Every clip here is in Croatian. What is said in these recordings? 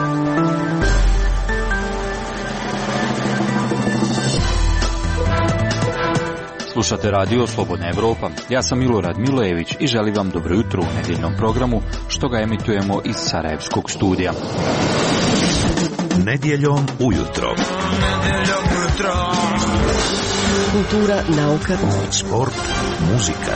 Slušate radio Slobodna Evropa. Ja sam Milorad Milojević i želim vam dobro jutro u nedjeljnom programu što ga emitujemo iz Sarajevskog studija. Nedjeljom ujutro. Kultura, nauka, sport, muzika.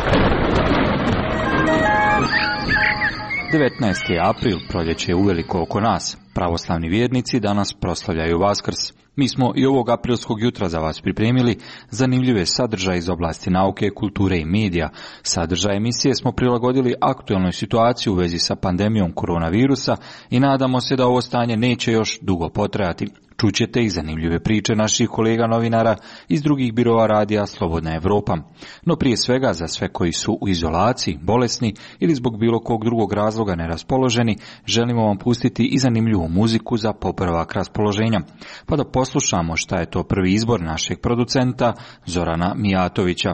19. april, proljeće je uveliko oko nas. Pravoslavni vjernici danas proslavljaju Vaskrs. Mi smo i ovog aprilskog jutra za vas pripremili zanimljive sadržaje iz oblasti nauke, kulture i medija. Sadržaj emisije smo prilagodili aktualnoj situaciji u vezi sa pandemijom koronavirusa i nadamo se da ovo stanje neće još dugo potrajati. Čućete i zanimljive priče naših kolega novinara iz drugih birova radija Slobodna Evropa. No prije svega za sve koji su u izolaciji, bolesni ili zbog bilo kog drugog razloga neraspoloženi, želimo vam pustiti i zanimljivu muziku za popravak raspoloženja. Pa da poslušamo šta je to prvi izbor našeg producenta Zorana Mijatovića.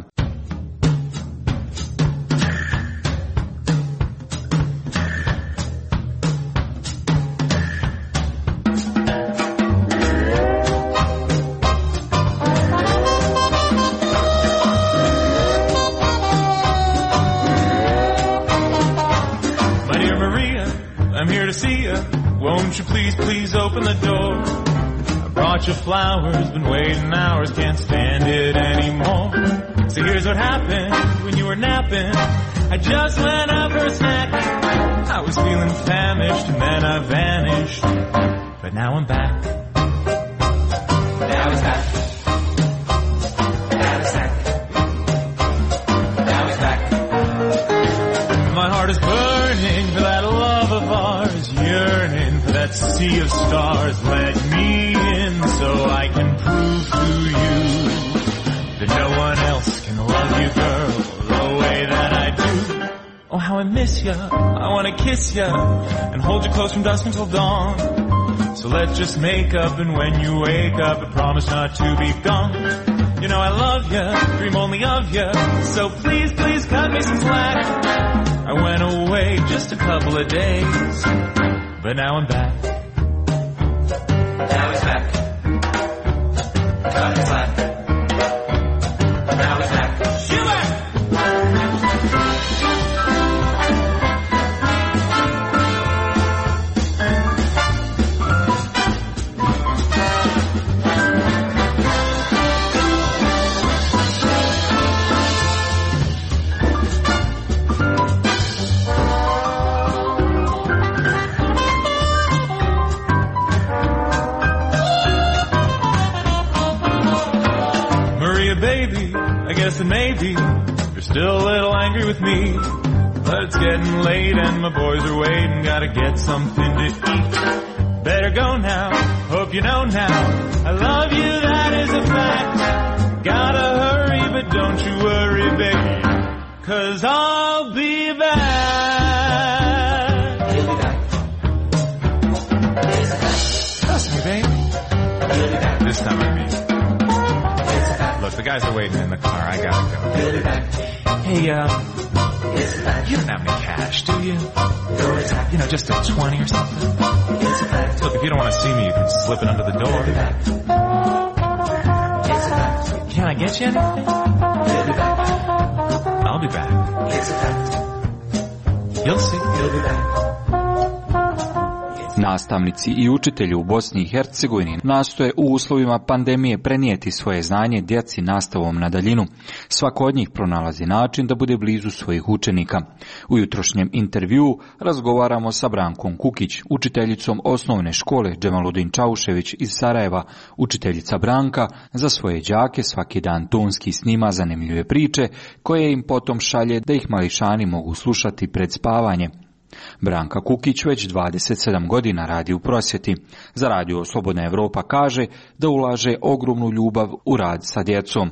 Won't you please open the door? I brought you flowers, been waiting hours, can't stand it anymore. So here's what happened when you were napping. I just went up for a snack. I was feeling famished and then I vanished. But now I'm back. Now he's back. Now he's back. Now he's back. My heart is burning for that love of ours, yearning for that sea of stars. Let me in so I can prove to you that no one else can love you, girl, the way that I do. Oh, how I miss ya, I wanna kiss ya and hold you close from dusk until dawn. So let's just make up, and when you wake up, I promise not to be gone. You know I love ya, dream only of ya, so please cut me some slack. I went away just a couple of days, but now I'm back. Now he's back. Cut his slack. Now he's back. Shoot back! Baby, I guess that maybe you're still a little angry with me, but it's getting late and my boys are waiting, gotta get something to eat. Better go now, hope you know now, I love you, that is a fact. Gotta hurry, but don't you worry, baby, 'cause I'll be back. You'll be back. Trust me, baby. You'll be back. This time I mean. Look, the guys are waiting in the car. I gotta go. Hey, you don't have any cash, do you? You know, just a 20 or something. Look, if you don't want to see me, you can slip it under the door. Can I get you anything? I'll be back. You'll see. Nastavnici i učitelji u Bosni i Hercegovini nastoje u uslovima pandemije prenijeti svoje znanje djeci nastavom na daljinu. Svako od njih pronalazi način da bude blizu svojih učenika. U jutrošnjem intervjuu razgovaramo sa Brankom Kukić, učiteljicom osnovne škole Džemaludin Čaušević iz Sarajeva. Učiteljica Branka za svoje đake svaki dan tonski snima zanimljive priče koje im potom šalje da ih mališani mogu slušati pred spavanje. Branka Kukić već 27 godina radi u prosvjeti. Za radio Slobodna Evropa kaže da ulaže ogromnu ljubav u rad sa djecom.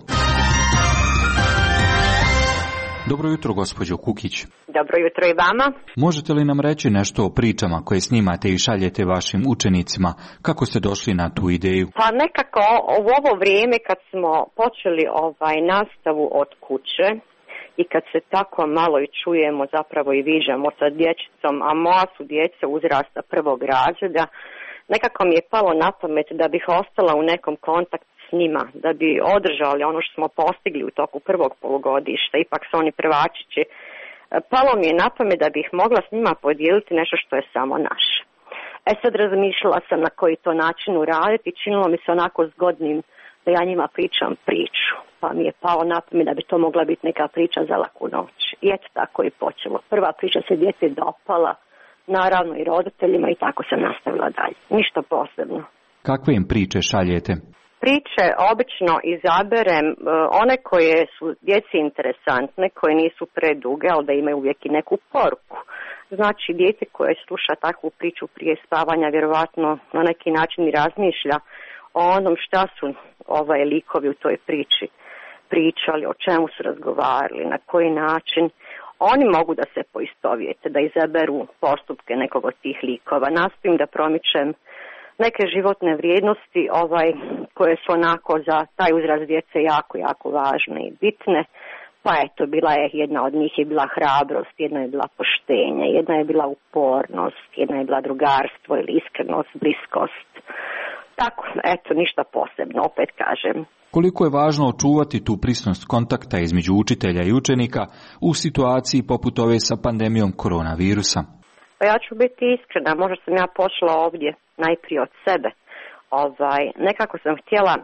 Dobro jutro, gospođo Kukić. Dobro jutro i vama. Možete li nam reći nešto o pričama koje snimate i šaljete vašim učenicima? Kako ste došli na tu ideju? Pa nekako u ovo vrijeme kad smo počeli nastavu od kuće i kad se tako malo i čujemo, zapravo i viđamo sa dječicom, a moja su djeca uzrasta 1. razreda, nekako mi je palo na pamet da bih ostala u nekom kontaktu s njima, da bi održali ono što smo postigli u toku prvog polugodišta, ipak su oni prvačići. Palo mi je na pamet da bih mogla s njima podijeliti nešto što je samo naše. Sad razmišljala sam na koji to način uraditi, činilo mi se onako zgodnim da ja njima pričam priču, pa mi je palo na pamet da bi to mogla biti neka priča za laku noć. I eto tako je počelo. Prva priča se djeci dopala, naravno i roditeljima, i tako sam nastavila dalje. Ništa posebno. Kakve im priče šaljete? Priče obično izaberem one koje su djeci interesantne, koje nisu preduge, ali da imaju uvijek i neku poruku. Znači, dijete koje sluša takvu priču prije spavanja vjerovatno na neki način i razmišlja o onom šta su likovi u toj priči pričali, o čemu su razgovarali, na koji način. Oni mogu da se poistovjete, da izaberu postupke nekog od tih likova. Nastojim da promičem neke životne vrijednosti koje su onako za taj uzrast djece jako, jako važne i bitne. Pa eto, jedna od njih je bila hrabrost, jedna je bila poštenje, jedna je bila upornost, jedna je bila drugarstvo ili iskrenost, bliskost. Tako, eto, ništa posebno, opet kažem. Koliko je važno očuvati tu prisnost kontakta između učitelja i učenika u situaciji poput ove sa pandemijom koronavirusa? Pa ja ću biti iskrena, možda sam ja pošla ovdje najprije od sebe. Nekako sam htjela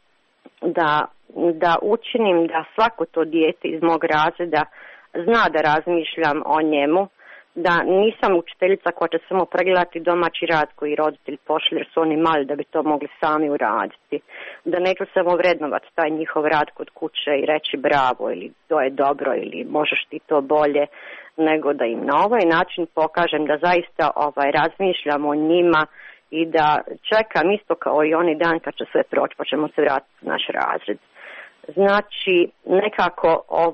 da učinim da svako to dijete iz mog razreda zna da razmišljam o njemu, da nisam učiteljica koja će samo pregledati domaći rad koji roditelji pošli jer su oni mali da bi to mogli sami uraditi. Da neću samo vrednovati taj njihov rad kod kuće i reći bravo ili to je dobro ili možeš ti to bolje, nego da im na ovaj način pokažem da zaista razmišljam o njima i da čekam isto kao i oni dan kad će sve proći pa ćemo se vratiti u naš razred. Znači, nekako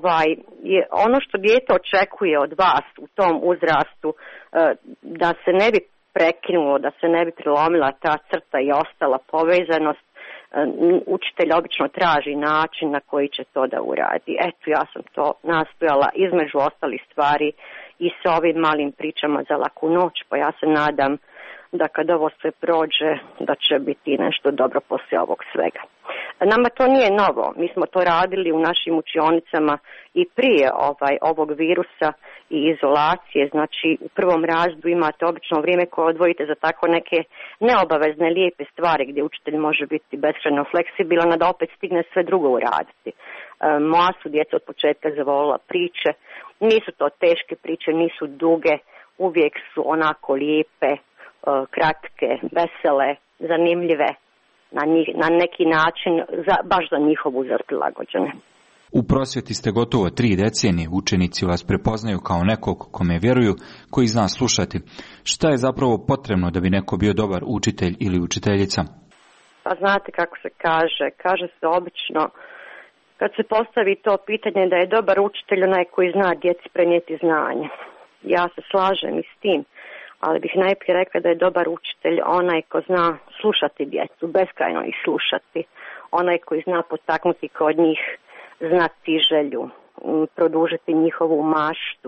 ono što dijete očekuje od vas u tom uzrastu, da se ne bi prekinulo, da se ne bi prilomila ta crta i ostala povezanost, učitelj obično traži način na koji će to da uradi. Eto, ja sam to nastojala između ostalih stvari i sa ovim malim pričama za laku noć, pa ja se nadam da kad ovo sve prođe, da će biti nešto dobro poslije ovog svega. Nama to nije novo, mi smo to radili u našim učionicama i prije ovog virusa i izolacije. Znači, u prvom razredu imate obično vrijeme koje odvojite za tako neke neobavezne lijepe stvari gdje učitelj može biti beskrajno fleksibilan, a da opet stigne sve drugo uraditi. Moja su djeca od početka zavolila priče, nisu to teške priče, nisu duge, uvijek su onako lijepe, kratke, vesele, zanimljive, na neki način baš za njihov uzrast prilagođene. U prosvjeti ste gotovo 3 decenije, učenici vas prepoznaju kao nekog kome vjeruju, koji zna slušati. Šta je zapravo potrebno da bi neko bio dobar učitelj ili učiteljica? Pa znate kako se kaže se obično kad se postavi to pitanje da je dobar učitelj onaj koji zna djeci prenijeti znanje. Ja se slažem i s tim, ali bih najprije rekla da je dobar učitelj onaj ko zna slušati djecu, beskrajno ih slušati, onaj koji zna potaknuti kod njih znati želju, produžiti njihovu maštu,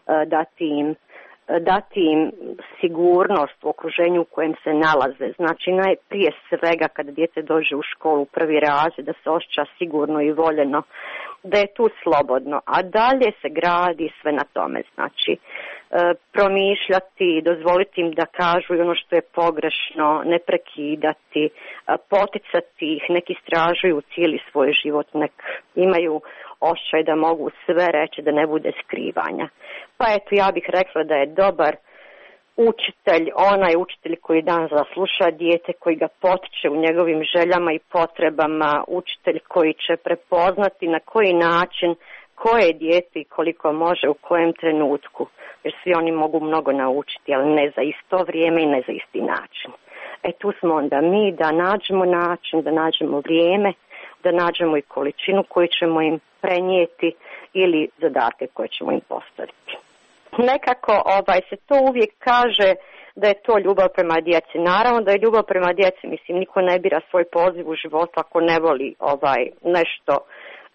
dati im sigurnost u okruženju u kojem se nalaze. Znači, najprije svega kada dijete dođe u školu, prvi razred, da se osjeća sigurno i voljeno, da je tu slobodno, a dalje se gradi sve na tome. Znači, promišljati, dozvoliti im da kažu i ono što je pogrešno, ne prekidati, poticati ih, nek istražuju cijeli svoj život, nek imaju osjećaj da mogu sve reći, da ne bude skrivanja. Pa eto, ja bih rekla da je dobar učitelj, onaj učitelj koji dan zasluša dijete, koji ga potiče u njegovim željama i potrebama, učitelj koji će prepoznati na koji način, koje dijete i koliko može u kojem trenutku, jer svi oni mogu mnogo naučiti, ali ne za isto vrijeme i ne za isti način. Tu smo onda mi da nađemo način, da nađemo vrijeme, da nađemo i količinu koju ćemo im prenijeti ili zadatke koje ćemo im postaviti. Nekako se to uvijek kaže da je to ljubav prema djeci. Naravno da je ljubav prema djeci, mislim, niko ne bira svoj poziv u životu ako ne voli nešto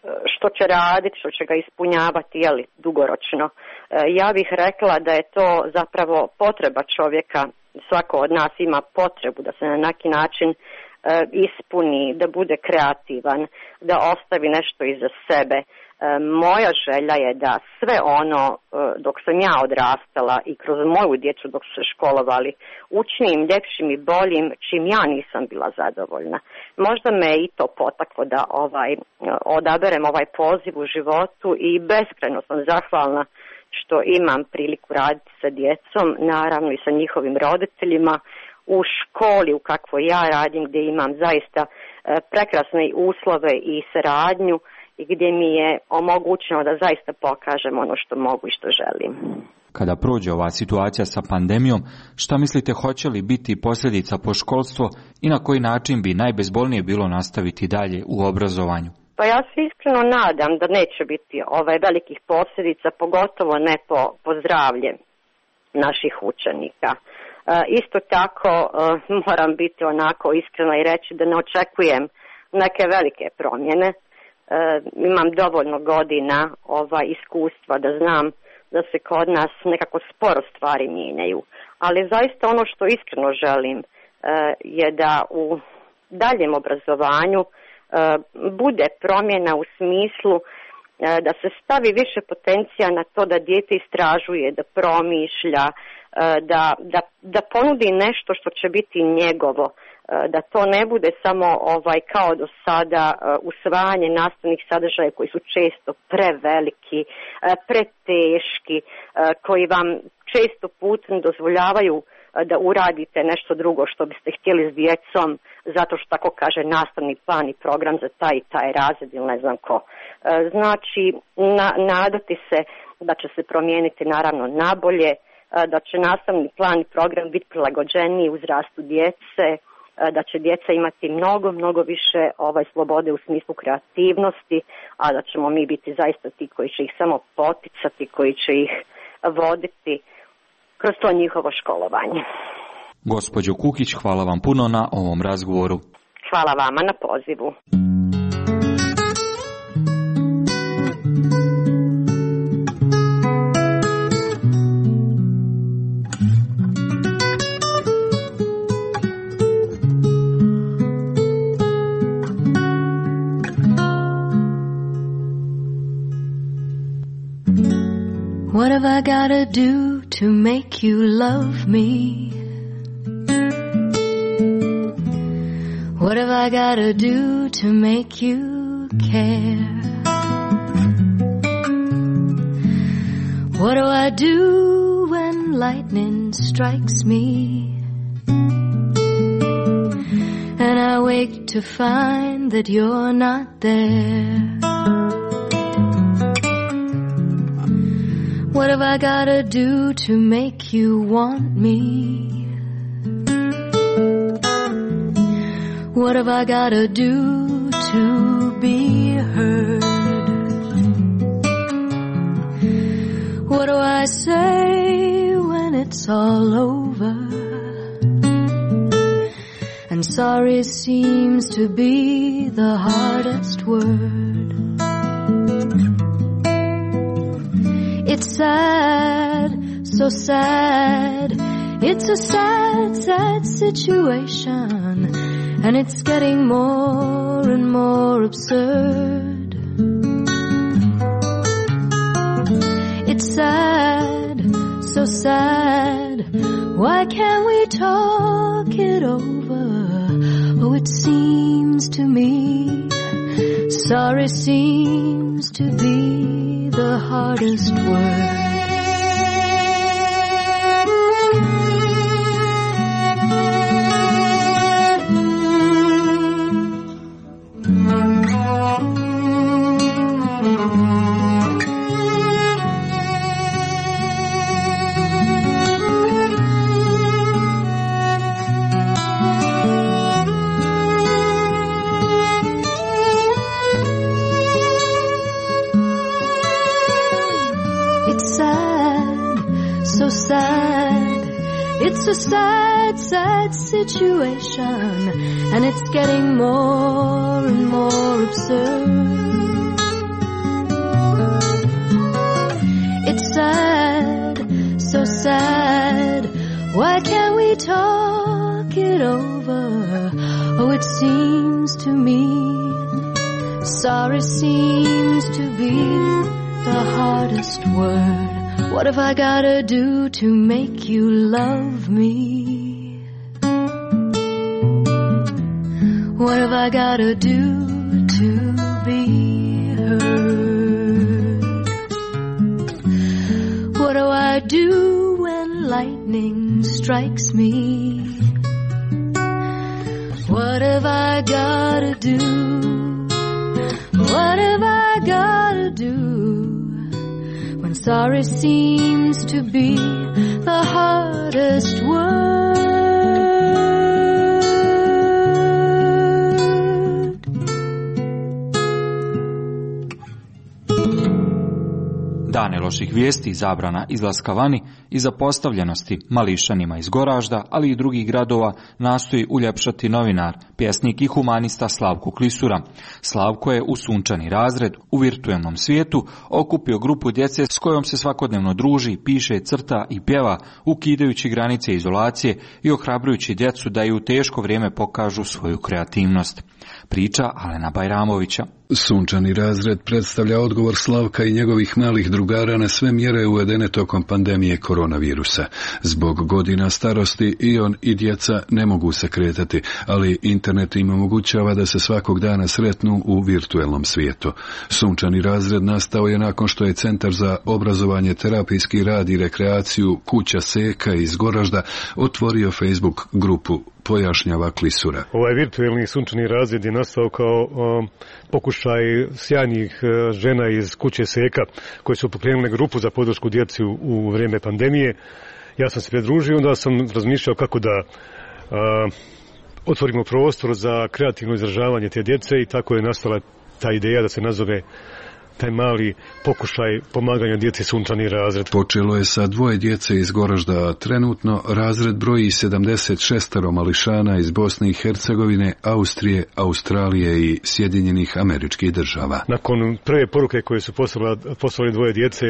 što će raditi, što će ga ispunjavati, jeli, dugoročno. Ja bih rekla da je to zapravo potreba čovjeka. Svako od nas ima potrebu da se na neki način ispuni, da bude kreativan, da ostavi nešto iza sebe. Moja želja je da sve ono dok sam ja odrastala i kroz moju djecu dok su se školovali učinim ljepšim i boljim čim ja nisam bila zadovoljna. Možda me i to potaklo da odaberem ovaj poziv u životu i beskrajno sam zahvalna što imam priliku raditi sa djecom, naravno i sa njihovim roditeljima, u školi u kakvoj ja radim, gdje imam zaista prekrasne uslove i saradnju i gdje mi je omogućeno da zaista pokažem ono što mogu i što želim. Kada prođe ova situacija sa pandemijom, šta mislite, hoće li biti posljedica po školstvo i na koji način bi najbezbolnije bilo nastaviti dalje u obrazovanju? Pa ja se iskreno nadam da neće biti velikih posljedica, pogotovo ne po zdravlje naših učenika. Isto tako moram biti onako iskrena i reći da ne očekujem neke velike promjene. Imam dovoljno godina iskustva da znam da se kod nas nekako sporo stvari mijenjaju. Ali zaista ono što iskreno želim je da u daljem obrazovanju bude promjena u smislu da se stavi više potencija na to da dijete istražuje, da promišlja, da ponudi nešto što će biti njegovo, da to ne bude samo kao do sada usvajanje nastavnih sadržaja koji su često preveliki, preteški, koji vam često puta ne dozvoljavaju da uradite nešto drugo što biste htjeli s djecom, zato što tako kaže nastavni plan i program za taj i taj razred ili ne znam ko. Znači, nadati se da će se promijeniti naravno nabolje, da će nastavni plan i program biti prilagođeniji uzrastu djece, da će djeca imati mnogo više slobode u smislu kreativnosti, a da ćemo mi biti zaista ti koji će ih samo poticati, koji će ih voditi kroz to njihovo školovanje. Gospođo Kukić, hvala vam puno na ovom razgovoru. Hvala vama na pozivu. What have I gotta do to make you love me? What have I gotta do to make you care? What do I do when lightning strikes me? And I wake to find that you're not there. What have I gotta do to make you want me? What have I gotta do to be heard? What do I say when it's all over? And sorry seems to be the hardest word. It's sad, so sad. It's a sad, sad situation, and it's getting more and more absurd. It's sad, so sad. Why can't we talk it over? Oh, it seems to me sorry seems to be the hardest word. It's a sad, sad situation, and it's getting more and more absurd. sad. Why can't we talk it over? Oh, it seems to me sorry seems to be the hardest word. What have I gotta do to make you love me? What have I gotta do to be heard? What do I do when lightning strikes me? What have I gotta do? What have I gotta do when sorry seems to be the hardest word? Dane loših vijesti, zabrana izlaska vani i zapostavljenosti mališanima iz Goražda, ali i drugih gradova nastoji uljepšati novinar, pjesnik i humanista Slavko Klisura. Slavko je u Sunčani razred u virtualnom svijetu okupio grupu djece s kojom se svakodnevno druži, piše, crta i pjeva, ukidajući granice izolacije i ohrabrujući djecu da i u teško vrijeme pokažu svoju kreativnost. Priča Alena Bajramovića. Sunčani razred predstavlja odgovor Slavka i njegovih malih drugara na sve mjere uvedene tokom pandemije koronavirusa. Zbog godina starosti i on i djeca ne mogu se kretati, ali internet im omogućava da se svakog dana sretnu u virtualnom svijetu. Sunčani razred nastao je nakon što je Centar za obrazovanje, terapijski rad i rekreaciju Kuća Seka iz Goražda otvorio Facebook grupu, pojašnjava Klisura. Ovaj virtualni sunčani razred je nastao kao pokušaj sjajnih žena iz Kuće Seka koji su pokrenule grupu za podršku djeci u vrijeme pandemije. Ja sam se pridružio, onda sam razmišljao kako da otvorimo prostor za kreativno izražavanje te djece i tako je nastala ta ideja da se nazove taj mali pokušaj pomaganja djeci Sunčani razred. Počelo je sa 2 djece iz Goražda, a trenutno razred broji 76 mališana iz Bosne i Hercegovine, Austrije, Australije i Sjedinjenih Američkih Država. Nakon prve poruke koje su poslali 2 djece,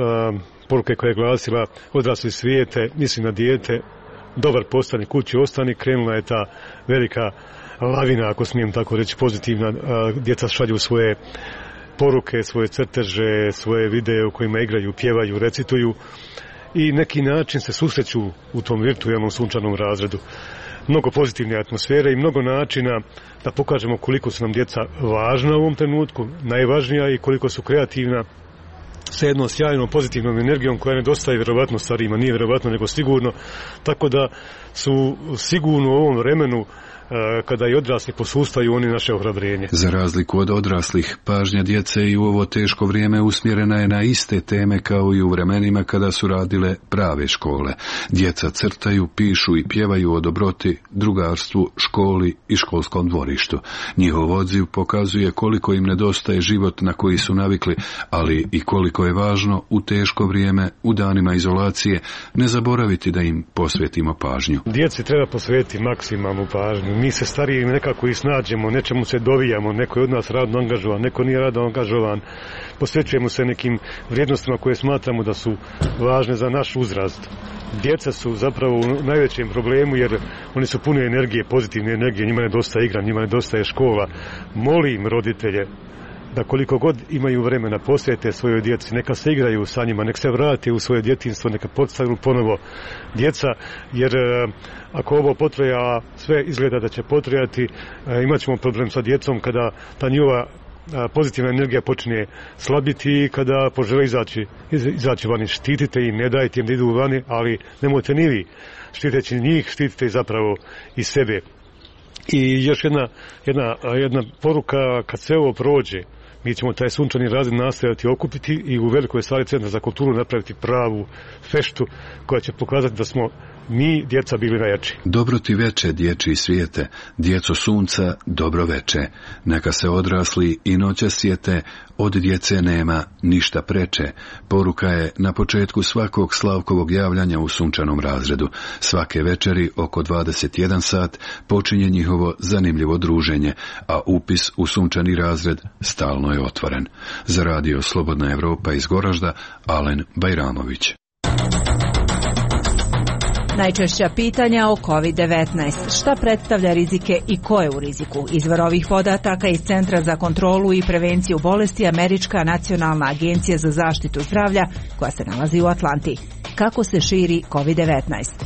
poruke koja je glasila odrasli svijete, mislim na dijete, dobar postani, kući ostani, krenula je ta velika lavina, ako smijem tako reći, pozitivna. Djeca šalju svoje poruke, svoje crteže, svoje videe u kojima igraju, pjevaju, recituju i neki način se susreću u tom virtualnom sunčanom razredu. Mnogo pozitivne atmosfere i mnogo načina da pokažemo koliko su nam djeca važna u ovom trenutku, najvažnija i koliko su kreativna, sa jednom sjajnom pozitivnom energijom koja nedostaje vjerovatno starijima, nije vjerovatno nego sigurno, tako da su sigurno u ovom vremenu kada i odrasli posustaju oni naše ohrabrenje. Za razliku od odraslih, pažnja djece i u ovo teško vrijeme usmjerena je na iste teme kao i u vremenima kada su radile prave škole. Djeca crtaju, pišu i pjevaju o dobroti, drugarstvu, školi i školskom dvorištu. Njihov odziv pokazuje koliko im nedostaje život na koji su navikli, ali i koliko je važno u teško vrijeme, u danima izolacije, ne zaboraviti da im posvetimo pažnju. Djeci treba posvetiti maksimalnu pažnju. Mi se stariji nekako i snađemo, nečemu se dovijamo, neko je od nas radno angažovan, neko nije radno angažovan, posvećujemo se nekim vrijednostima koje smatramo da su važne za naš uzrast. Djeca su zapravo u najvećem problemu jer oni su puni energije, pozitivne energije, njima nedostaje igra, njima nedostaje škola. Molim roditelje da koliko god imaju vremena posvete svojoj djeci, neka se igraju sa njima, neka se vrate u svoje djetinjstvo, neka podstaknu ponovo djeca, jer ako ovo potraja, sve izgleda da će potrajati, imat ćemo problem sa djecom kada ta njihova pozitivna energija počne slabiti i kada požele izaći vani. Štitite im, ne dajte im da idu vani, ali nemojte ni vi. Štiteći njih, štitite zapravo i sebe. I još jedna poruka, kad sve ovo prođe, mi ćemo taj sunčani razred nastaviti okupiti i u velikoj sali Centra za kulturu napraviti pravu feštu koja će pokazati da smo mi, djeca, bili najjači. Dobro ti veče, dječji svijete, djeco sunca, dobro veče. Neka se odrasli i noće sjete, od djece nema ništa preče. Poruka je na početku svakog Slavkovog javljanja u sunčanom razredu. Svake večeri oko 21 sat počinje njihovo zanimljivo druženje, a upis u sunčani razred stalno je otvoren. Za radio Slobodna Evropa iz Goražda, Alen Bajramović. Najčešća pitanja o COVID-19. Šta predstavlja rizike i ko je u riziku? Izvor ovih podataka iz Centra za kontrolu i prevenciju bolesti Američka nacionalna agencija za zaštitu zdravlja koja se nalazi u Atlanti. Kako se širi COVID-19?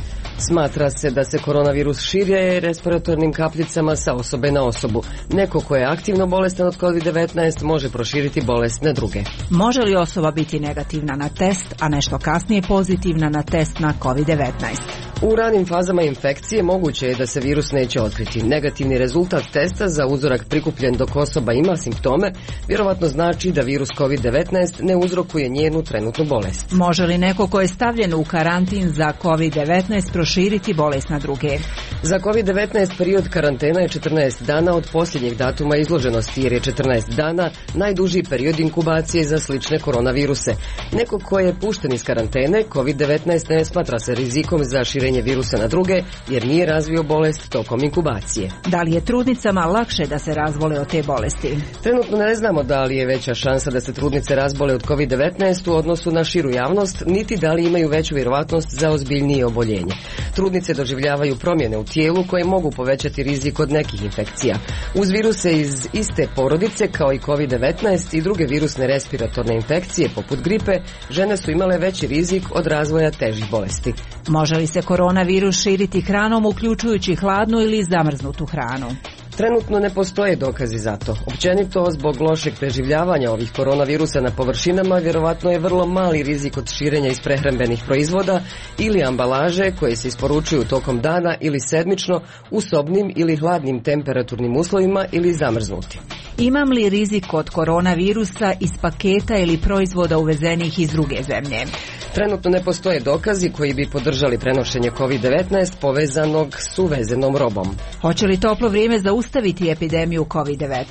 Smatra se da se koronavirus širi respiratornim kapljicama sa osobe na osobu. Neko ko je aktivno bolestan od COVID-19 može proširiti bolest na druge. Može li osoba biti negativna na test, a nešto kasnije pozitivna na test na COVID-19? U ranim fazama infekcije moguće je da se virus neće otkriti. Negativni rezultat testa za uzorak prikupljen dok osoba ima simptome vjerovatno znači da virus COVID-19 ne uzrokuje njenu trenutnu bolest. Može li neko ko je stavljen u karantin za COVID-19 proširiti bolest na druge? Za COVID-19 period karantena je 14 dana od posljednjeg datuma izloženosti, jer je 14 dana najduži period inkubacije za slične koronaviruse. Neko ko je pušten iz karantene, COVID-19 ne smatra se rizikom za širenje virusa na druge, jer nije razvio bolest tokom inkubacije. Da li je trudnicama lakše da se razbole od te bolesti? Trenutno ne znamo da li je veća šansa da se trudnice razbole od COVID-19 u odnosu na širu javnost, niti da li imaju veću vjerovatnost za ozbiljnije oboljenje. Trudnice doživljavaju promjene u tijelu koje mogu povećati rizik od nekih infekcija. Uz viruse iz iste porodice kao i COVID-19 i druge virusne respiratorne infekcije poput gripe, žene su imale veći rizik od razvoja težih bolesti. Može li se koronavirus širiti hranom uključujući hladnu ili zamrznutu hranu? Trenutno ne postoje dokazi za to. Općenito, zbog lošeg preživljavanja ovih koronavirusa na površinama, vjerovatno je vrlo mali rizik od širenja iz prehrambenih proizvoda ili ambalaže koje se isporučuju tokom dana ili sedmično u sobnim ili hladnim temperaturnim uslovima ili zamrznuti. Imam li rizik od koronavirusa iz paketa ili proizvoda uvezenih iz druge zemlje? Trenutno ne postoje dokazi koji bi podržali prenošenje COVID-19 povezanog s uvezenom robom. Hoće li toplo vrijeme zaustaviti epidemiju COVID-19?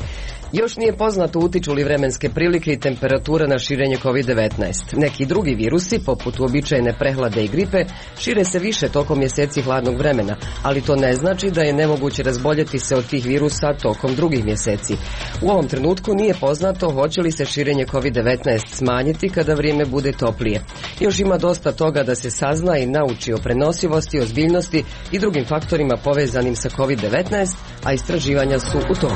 Još nije poznato utiču li vremenske prilike i temperatura na širenje COVID-19. Neki drugi virusi, poput uobičajene prehlade i gripe, šire se više tokom mjeseci hladnog vremena, ali to ne znači da je nemoguće razboljeti se od tih virusa tokom drugih mjeseci. U ovom trenutku nije poznato hoće li se širenje COVID-19 smanjiti kada vrijeme bude toplije. Još ima dosta toga da se sazna i nauči o prenosivosti, ozbiljnosti i drugim faktorima povezanim sa COVID-19, a istraživanja su u toku.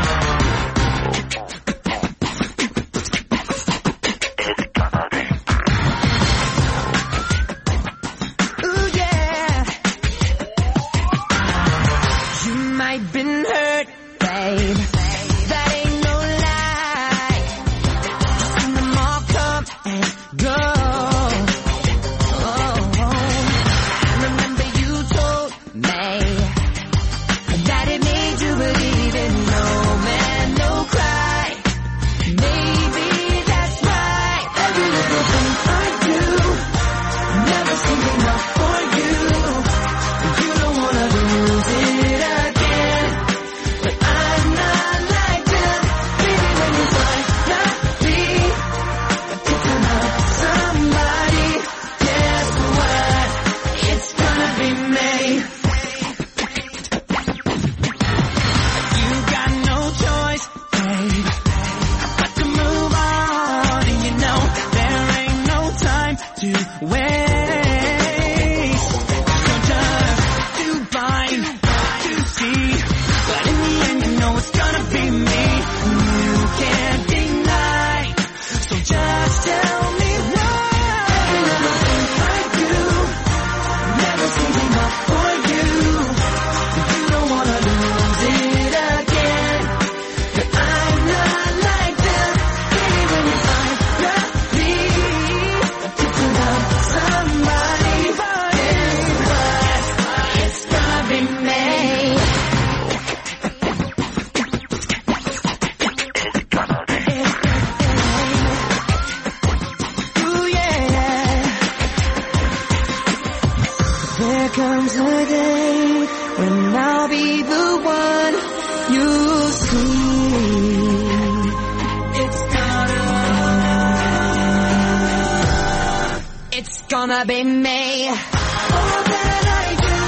Gonna be me. All that I do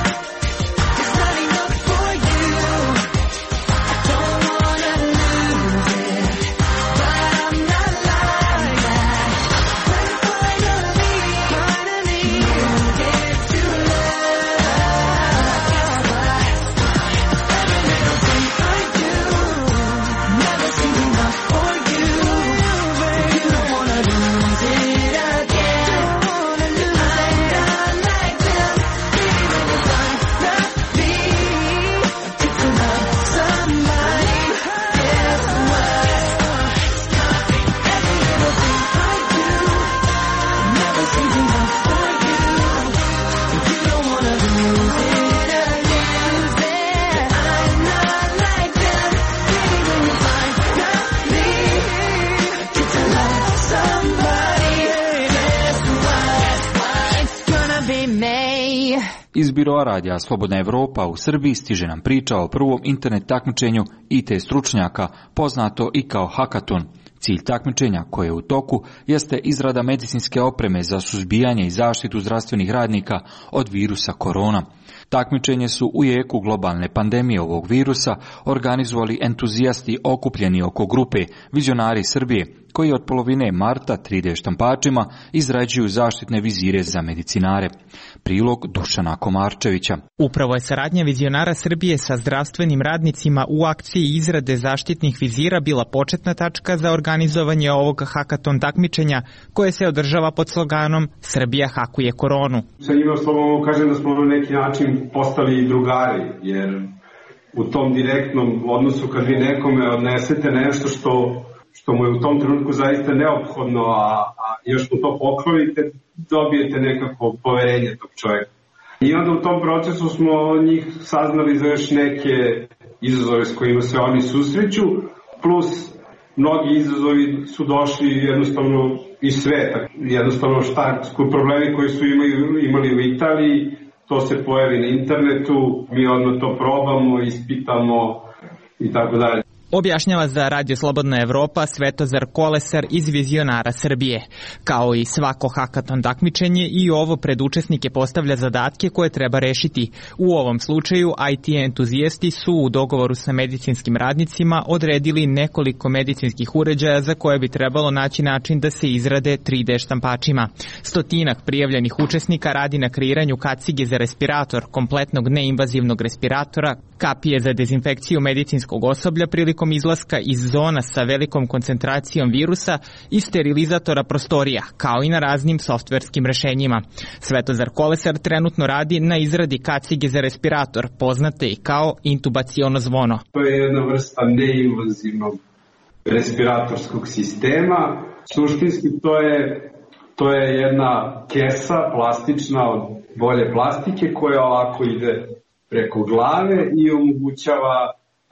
is not enough for you. I don't wanna lose it, but I'm not like that. When finally you get to Srbije. Iz biroa radija Slobodna Evropa u Srbiji stiže nam priča o prvom internet takmičenju IT stručnjaka, poznato i kao hakaton. Cilj takmičenja, koje je u toku, jeste izrada medicinske opreme za suzbijanje i zaštitu zdravstvenih radnika od virusa korona. Takmičenje su u jeku globalne pandemije ovog virusa organizovali entuzijasti okupljeni oko grupe Vizionari Srbije, koji od polovine marta 3D štampačima izrađuju zaštitne vizire za medicinare. Prilog Dušana Komarčevića. Upravo je saradnja Vizionara Srbije sa zdravstvenim radnicima u akciji izrade zaštitnih vizira bila početna tačka za organizovanje ovog hakaton takmičenja, koje se održava pod sloganom Srbija hakuje koronu. Sa njima slobodno kažem da smo na neki način postali drugari, jer u tom direktnom odnosu kad vi nekome odnesete nešto što mu je u tom trenutku zaista neophodno, a još mu to poklonite, dobijete nekako poverenje tog čovjeka. I onda u tom procesu smo njih saznali za još neke izazove s kojima se oni susreću, plus mnogi izazovi su došli jednostavno iz sveta. Jednostavno problemi koji su imali u Italiji, to se pojavi na internetu, mi odmah to probamo, ispitamo i tako dalje. Objašnjava za Radio Slobodna Evropa Svetozar Kolesar iz Vizionara Srbije. Kao i svako hakaton takmičenje, i ovo pred učesnike postavlja zadatke koje treba rešiti. U ovom slučaju IT entuzijasti su u dogovoru sa medicinskim radnicima odredili nekoliko medicinskih uređaja za koje bi trebalo naći način da se izrade 3D štampačima. 100 prijavljenih učesnika radi na kreiranju kacige za respirator, kompletnog neinvazivnog respiratora, kapije za dezinfekciju medicinskog osoblja prilikom izlaska iz zona sa velikom koncentracijom virusa i sterilizatora prostorija, kao i na raznim softverskim rešenjima. Svetozar Kolesar trenutno radi na izradi kacige za respirator, poznate i kao intubaciono zvono. To je jedna vrsta neinvazivnog respiratorskog sistema. Suštinski to je jedna kesa plastična od bolje plastike koja ovako ide preko glave i omogućava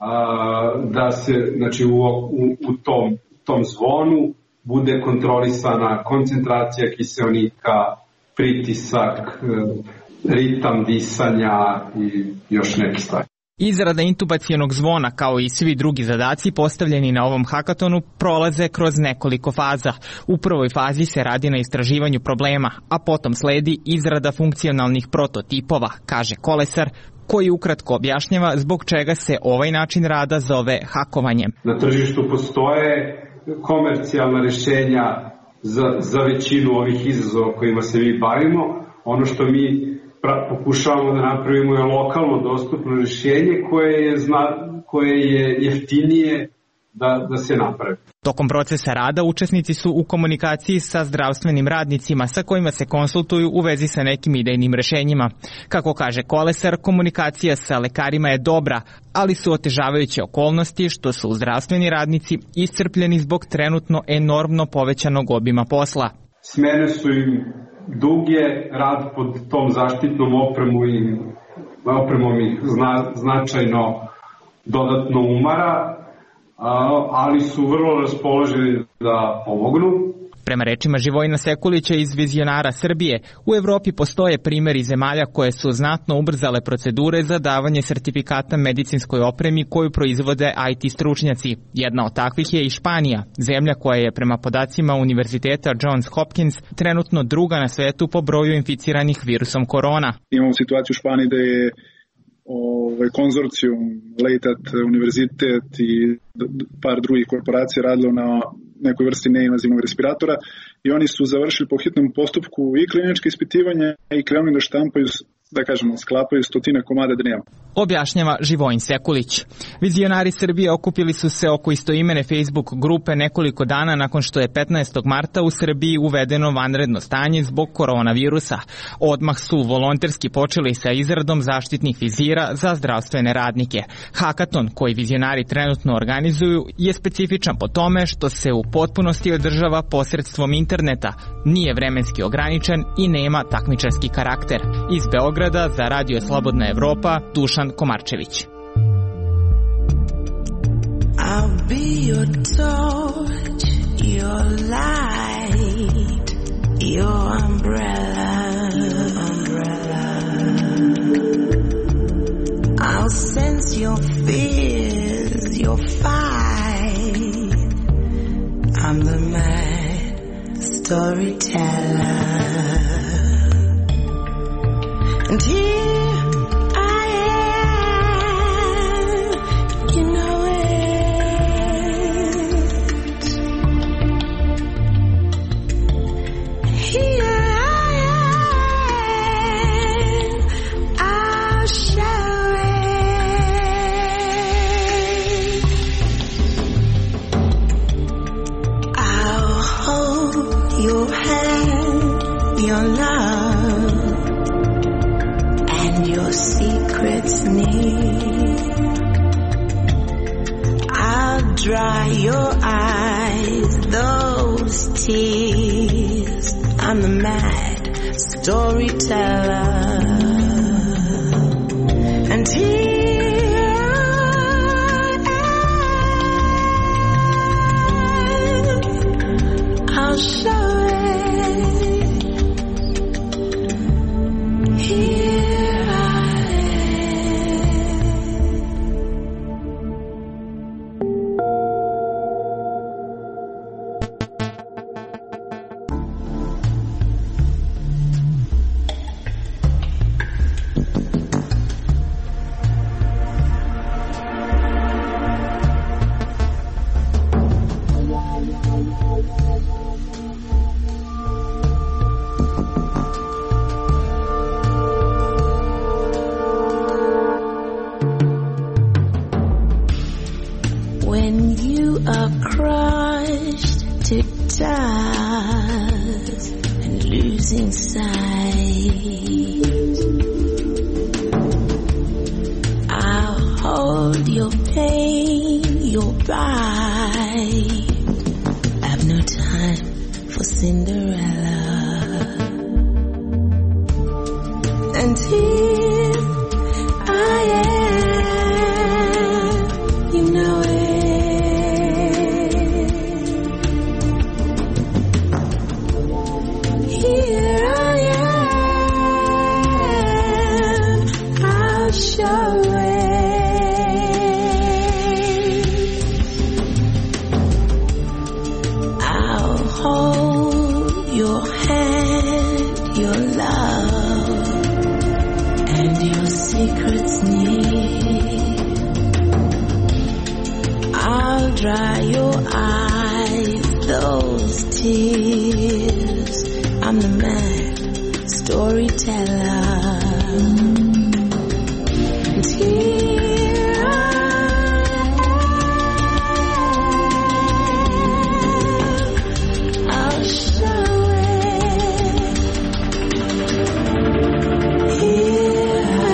da se, znači, u tom zvonu bude kontrolisana koncentracija kiseonika, pritisak, ritam disanja i još neke stvari. Izrada intubacionog zvona, kao i svi drugi zadaci postavljeni na ovom hakatonu, prolaze kroz nekoliko faza. U prvoj fazi se radi na istraživanju problema, a potom sledi izrada funkcionalnih prototipova, kaže Kolesar, koji ukratko objašnjava zbog čega se ovaj način rada zove hakovanjem. Na tržištu postoje komercijalna rešenja za većinu ovih izazova kojima se mi bavimo. Ono što mi pokušavamo da napravimo je lokalno dostupno rešenje koje je jeftinije da se napravi. Tokom procesa rada učesnici su u komunikaciji sa zdravstvenim radnicima sa kojima se konsultuju u vezi sa nekim idejnim rešenjima. Kako kaže Kolesar, komunikacija sa lekarima je dobra, ali su otežavajuće okolnosti što su zdravstveni radnici iscrpljeni zbog trenutno enormno povećanog obima posla. Smene su im duge, rad pod tom zaštitnom opremom ih značajno dodatno umara, ali su vrlo raspoloženi da pomognu. Prema rečima Živojina Sekulića iz Vizionara Srbije, u Evropi postoje primjeri zemalja koje su znatno ubrzale procedure za davanje sertifikata medicinskoj opremi koju proizvode IT stručnjaci. Jedna od takvih je i Španija, zemlja koja je prema podacima Univerziteta Johns Hopkins trenutno druga na svetu po broju inficiranih virusom korona. Imamo situaciju u Španiji da je konzorcijum, Leitat univerzitet i par drugih korporacija radilo na nekoj vrsti neinvazivnog respiratora i oni su završili po hitnom postupku i kliničke ispitivanja i krenuli da štampaju, da kažemo, sklapaju 100 komada dnevno. Objašnjava Živojin Sekulić. Vizionari Srbije okupili su se oko istoimene Facebook grupe nekoliko dana nakon što je 15. marta u Srbiji uvedeno vanredno stanje zbog koronavirusa. Odmah su volonterski počeli sa izradom zaštitnih vizira za zdravstvene radnike. Hakaton koji vizionari trenutno organizuju je specifičan po tome što se u potpunosti održava posredstvom interneta, nije vremenski ograničen i nema takmičarski karakter. Iz Beograda za Radio Slobodna Evropa, Dušan Komarčević. I'll be your torch, your light, your umbrella, sense your fears, your fight. I'm the mad storyteller. And here I am, you know it. Here I am, I'll show it. I'll hold your hand, your love, and your secrets near. I'll dry your eyes, those tears. I'm the mad storyteller. And here I am, I'll show it. Here I when you are crushed to dust and losing sight, I'll hold your pain, your pride. I've no time for Cinderella. And here I am, you know it. Here I am, I'll show it. I'll hold your hand, your love, and your secrets near. I'll dry your eyes, those tears. I'm the mad storyteller. And here I am, I'll show it. Here I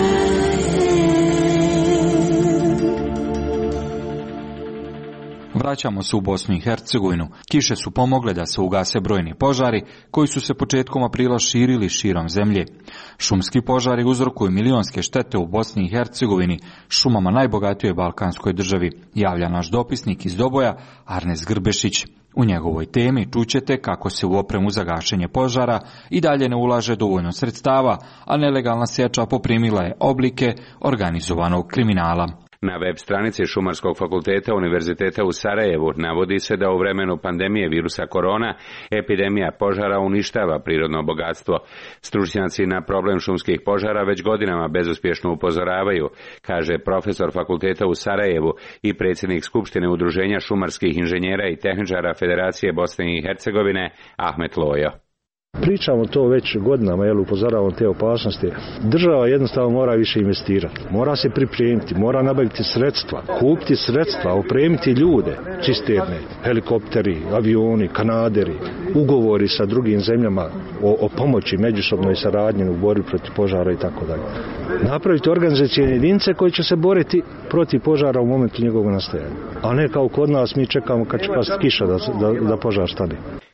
am. Vraćamo se u Bosnu i Hercegovinu. Kiše su pomogle da se ugase brojni požari koji su se početkom aprila širili širom zemlje. Šumski požari uzrokuju milionske štete u Bosni i Hercegovini, šumama najbogatijoj balkanskoj državi, javlja naš dopisnik iz Doboja Arnes Grbešić. U njegovoj temi čućete kako se u opremu za gašenje požara i dalje ne ulaže dovoljno sredstava, a nelegalna sječa poprimila je oblike organizovanog kriminala. Na web stranici Šumarskog fakulteta Univerziteta u Sarajevu navodi se da u vremenu pandemije virusa korona epidemija požara uništava prirodno bogatstvo. Stručnjaci na problem šumskih požara već godinama bezuspješno upozoravaju, kaže profesor fakulteta u Sarajevu i predsjednik Skupštine Udruženja šumarskih inženjera i tehničara Federacije Bosne i Hercegovine Ahmet Lojo. Pričamo to već godinama, upozoravamo te opasnosti. Država jednostavno mora više investirati. Mora se pripremiti, mora nabaviti sredstva, kupiti sredstva, opremiti ljude, cisterne, helikopteri, avioni, kanaderi, ugovori sa drugim zemljama o pomoći međusobnoj saradnji u borbi protiv požara i tako dalje. Napraviti organizacijne jedinice koje će se boriti protiv požara u momentu njegovog nastajanja. A ne kao kod nas mi čekamo kad će pasti kiša da požar stane.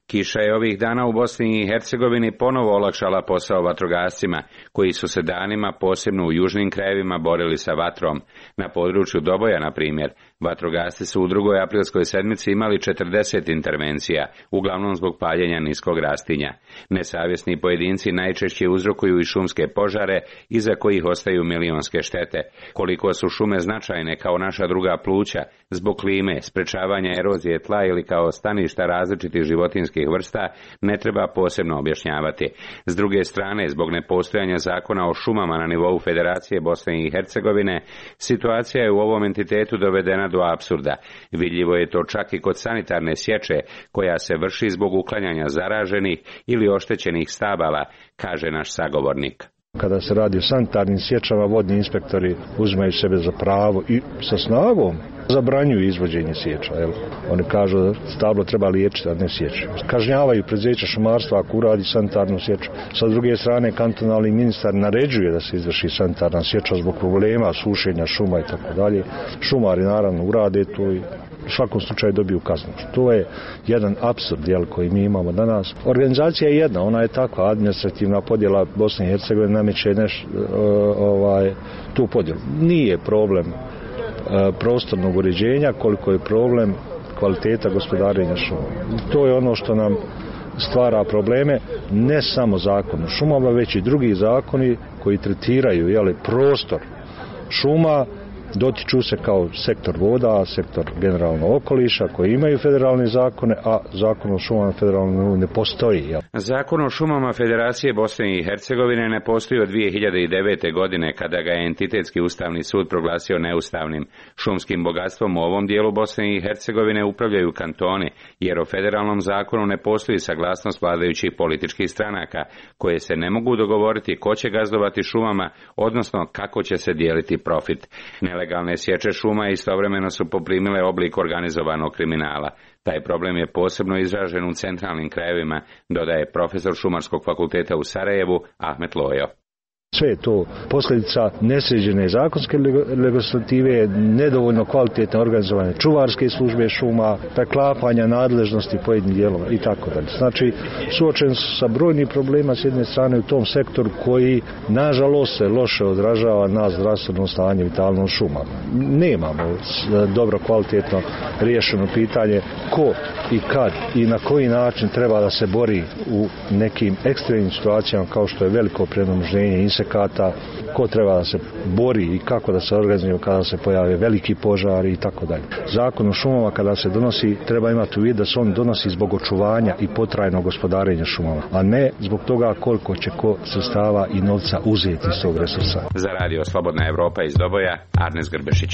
Kiša je ovih dana u Bosni i Hercegovini ponovo olakšala posao vatrogascima, koji su se danima, posebno u južnim krajevima, borili sa vatrom. Na području Doboja, na primjer, vatrogasci su u 2. aprilskoj sedmici imali 40 intervencija, uglavnom zbog paljenja niskog rastinja. Nesavjesni pojedinci najčešće uzrokuju i šumske požare, iza kojih ostaju milionske štete. Koliko su šume značajne kao naša druga pluća, zbog klime, sprečavanja erozije tla ili kao staništa različitih životinskih vrsta, ne treba posebno objašnjavati. S druge strane, zbog nepostojanja zakona o šumama na nivou Federacije Bosne i Hercegovine, situacija je u ovom entitetu dovedena do apsurda. Vidljivo je to čak i kod sanitarne sječe, koja se vrši zbog uklanjanja zaraženih ili oštećenih stabala, kaže naš sagovornik. Kada se radi o sanitarnim sječama, vodni inspektori uzimaju sebe za pravo i sa snagom zabranjuju izvođenje sječa. Oni kažu da stablo treba liječiti, a ne sjeći. Kažnjavaju preduzeća šumarstva ako uradi sanitarnu sječu. Sa druge strane, kantonalni ministar naređuje da se izvrši sanitarna sječa zbog problema sušenja šuma i tako dalje. Šumari naravno urade to i u svakom slučaju dobiju kaznu. To je jedan apsurd koji mi imamo danas. Organizacija je jedna, ona je takva, administrativna podjela Bosne i Hercegovine nameće tu podjelu. Nije problem prostornog uređenja koliko je problem kvaliteta gospodarenja šuma. To je ono što nam stvara probleme, ne samo zakon o šumama, već i drugi zakoni koji tretiraju prostor šuma, dotiču se kao sektor voda, sektor generalno okoliša koji imaju federalne zakone, a zakon o šumama federalno ne postoji. Zakon o šumama Federacije Bosne i Hercegovine ne postoji od 2009. godine kada ga je entitetski ustavni sud proglasio neustavnim. Šumskim bogatstvom u ovom dijelu Bosne i Hercegovine upravljaju kantoni, jer o federalnom zakonu ne postoji saglasnost vladajućih političkih stranaka, koje se ne mogu dogovoriti ko će gazdovati šumama, odnosno kako će se dijeliti profit. Nelegalne sječe šuma istovremeno su poprimile oblik organizovanog kriminala. Taj problem je posebno izražen u centralnim krajevima, dodaje profesor Šumarskog fakulteta u Sarajevu Ahmet Lojo. Sve je to posljedica nesređene zakonske legislative, nedovoljno kvalitetne organizovane čuvarske službe šuma, preklapanja nadležnosti pojedinih dijelova i tako dalje. Znači, suočen su sa brojnim problema s jedne strane u tom sektoru koji, nažalost, se loše odražava na zdravstveno stanje vitalnog šuma. Nemamo dobro kvalitetno riješeno pitanje ko i kad i na koji način treba da se bori u nekim ekstremnim situacijama kao što je veliko premnoženje insekata, ko treba da se bori i kako da se organizuje kada se pojave veliki požari i tako dalje. Zakon o šumama kada se donosi treba imati u vidu da se on donosi zbog očuvanja i potrajnog gospodarenja šumama, a ne zbog toga koliko će ko sredstava i novca uzeti iz tog resursa. Za radio Slobodna Evropa iz Doboja, Arnes Grbešić.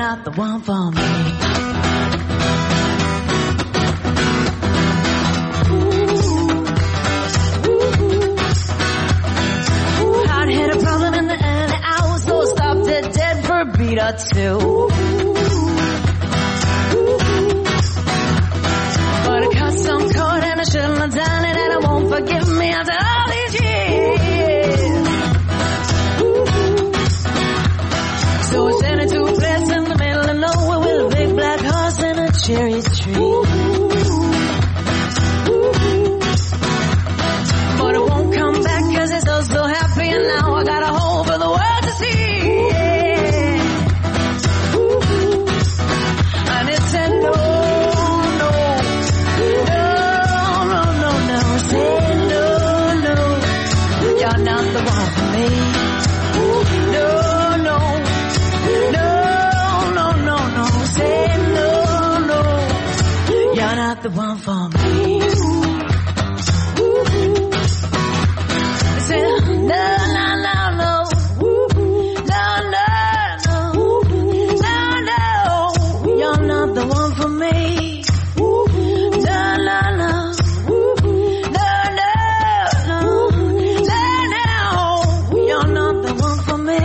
not the one for me. I'd had a problem in the end, I was so stopped it dead for a beat or two. But I cut some cord and I shouldn't have done it, and I won't forgive me after all these years. So I sent it to a place in the middle of nowhere with a big black horse and a cherry tree. But it won't come back 'cause it's so happy, and now I got a hole for the world to see. And it said no, no, no, no, no, no. Say no, no, you're not the one for me. No, no, no, no, no, no. Say no, no, you're not the one for me. Say no, no, no, no. No, no, no. No, no, you're not the one for me. No, no, no. No, no, no. No, no, you're not the one for me.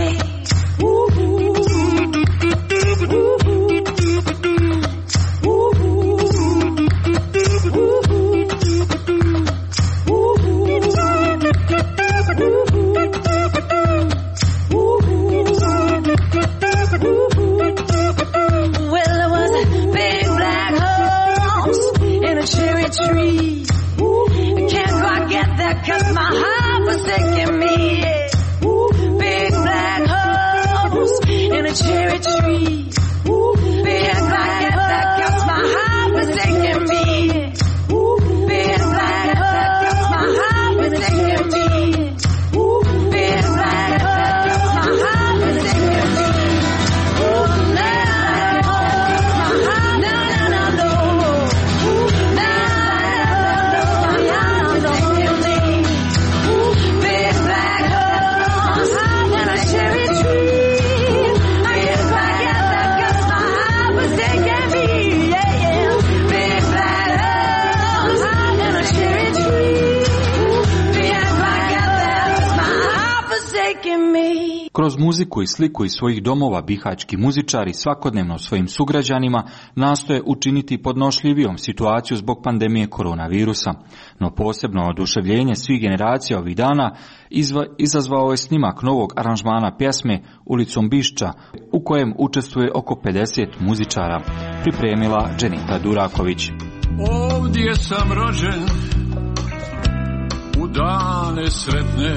Well, there was a big black horse in a cherry tree. I can't quite get that 'cause my heart was taking me. Big black horse in a cherry tree. Can't quite get that 'cause my heart was taking me. Big black horse 'cause my heart was taking me. Big black horse 'cause my heart was taking me. Oh, no. Kroz muziku i sliku iz svojih domova bihaćki muzičari svakodnevno svojim sugrađanima nastoje učiniti podnošljivijom situaciju zbog pandemije koronavirusa, no posebno oduševljenje svih generacija ovih dana izazvao je snimak novog aranžmana pjesme Ulicom Bišća, u kojem učestvuje oko 50 muzičara, pripremila Dženita Duraković. Ovdje sam rođen u dane sretne.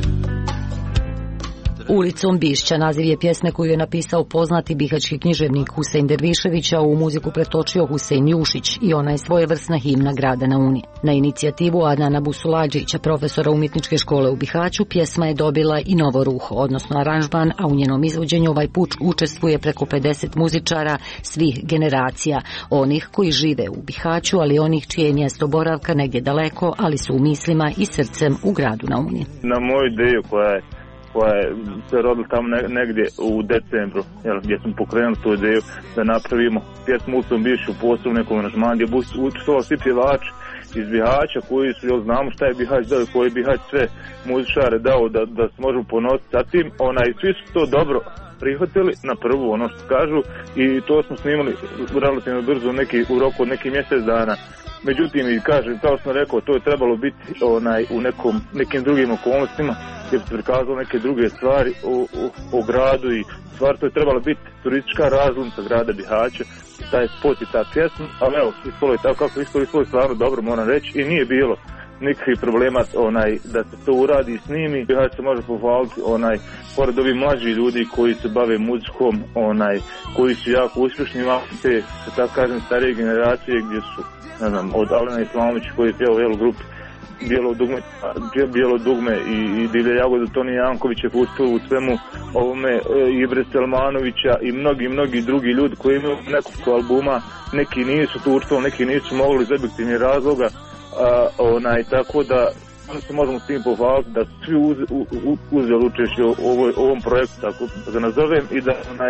Ulicom Bišća naziv je pjesme koju je napisao poznati bihaćki književnik Husein Dervišević, a u muziku pretočio Husein Jušić, i ona je svojevrsna himna grada na Uni. Na inicijativu Adnana Busuladžića, profesora umjetničke škole u Bihaću, pjesma je dobila i novo ruho, odnosno aranžman, a u njenom izvođenju ovaj put učestvuje preko 50 muzičara svih generacija, onih koji žive u Bihaću, ali onih čije je mjesto boravka negdje daleko, ali su u mislima i srcem u gradu na Uni. Na moju ideju koja je se rodila tamo negdje u decembru, gdje smo pokrenuli tu ideju da napravimo pjesmu Ulicom Bišću u posebnom nekom aranžmanu gdje učestvovali svi pjevači iz Bihaća koji su, znamo šta je Bihać dao, koji je Bihać sve muzičare dao da se možemo ponositi. Zatim, svi su to dobro prihvatili na prvu, ono što kažu, i to smo snimali relativno brzo u roku od nekih mjesec dana. Međutim, i kažem, kao što sam rekao, to je trebalo biti u nekim drugim okolnostima gdje bi se prikazalo neke druge stvari o gradu i stvar, to je trebalo biti turistička razglednica grada Bihaća, taj spot i ta pjesma, ali evo, ispalo je tako kako ispalo je stvarno dobro, moram reći, i nije bilo nikakvih problema da se to uradi i snimi. Bihać se može pohvaliti pored ovih mlađih ljudi koji se bave muzikom, koji su jako uspješni, te, da tako kažem, starije generacije gdje su, ne znam, od Alena Islamovića koji je pjevao u grupi Bijelo dugme i Divlje jagode, Toni Janković je pustio u svemu ovome, Ibre Selmanovića i mnogi drugi ljudi koji imaju nekoliko albuma, neki nisu tu učestvovali, neki nisu mogli iz objektivnih razloga, tako da se možemo s tim pohvaliti da svi uzeli učešće u ovom projektu, tako da ga nazovem, i da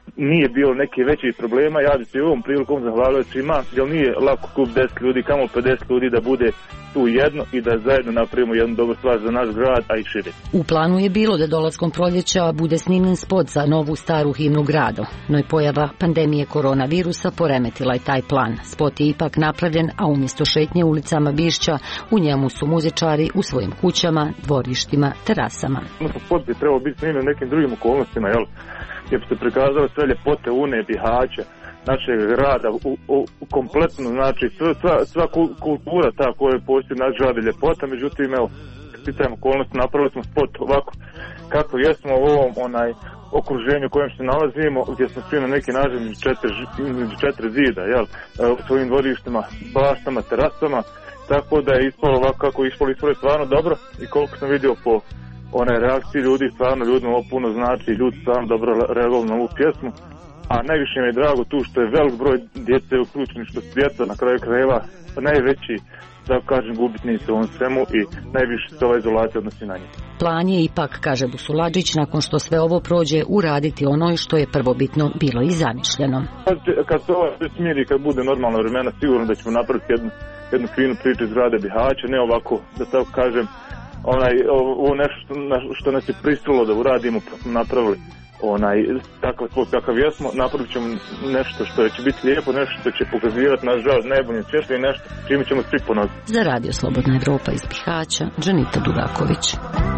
nije bilo neke većih problema. Ja bi se u ovom prilikom zahvalio svima, jer nije lako kup 10 ljudi, kamo 50 ljudi da bude tu jedno i da zajedno napravimo jednu dobru stvar za naš grad, a i šire. U planu je bilo da dolaskom proljeća bude snimljen spot za novu staru himnu gradu, no je pojava pandemije koronavirusa poremetila je taj plan. Spot je ipak napravljen, a umjesto šetnje ulicama Bišća, u njemu su muzičari u svojim kućama, dvorištima, terasama. Spot bi trebao biti snimljen nekim drugim okolnostima, jel? Gdje bi se prikazale sve ljepote Une, Bihaća, našeg grada, kompletno, znači sva kultura ta koja postoji naš grad je ljepota, međutim, evo, sticajem okolnosti, napravili smo spot ovako kako jesmo u ovom okruženju u kojem se nalazimo, gdje smo svi na neki način između četiri zida, jel, u svojim dvorištima, baštama, terasama, tako da je ispalo ovako kako je ispalo je stvarno dobro i koliko sam vidio po reakciji ljudi, stvarno ljudima ovo puno znači, ljudi stvarno dobro reagovali na ovu pjesmu. A najviše mi je drago tu što je velik broj djece uključeni, što su djeca na kraju krajeva najveći, da kažem, gubitnici u ovom svemu i najviše se ova izolacija odnosi na njih. Plan je ipak, kaže Busuladžić, nakon što sve ovo prođe, uraditi ono što je prvobitno bilo i zamišljeno. Kad se ovo smiri, kad bude normalna vremena, sigurno da ćemo napraviti jednu finu priču iz grada Bihaća, ne ovako, da tako kažem, ovo nešto što nas je pristrilo da uradimo, pa smo napravili takav spot kakav jesmo, napravit ćemo nešto što će biti lijepo, nešto što će pokazivati naš grad najbolje češće i nešto čime ćemo svi ponositi. Za Radio Slobodna Evropa iz Bihaća, Džanita Dudaković.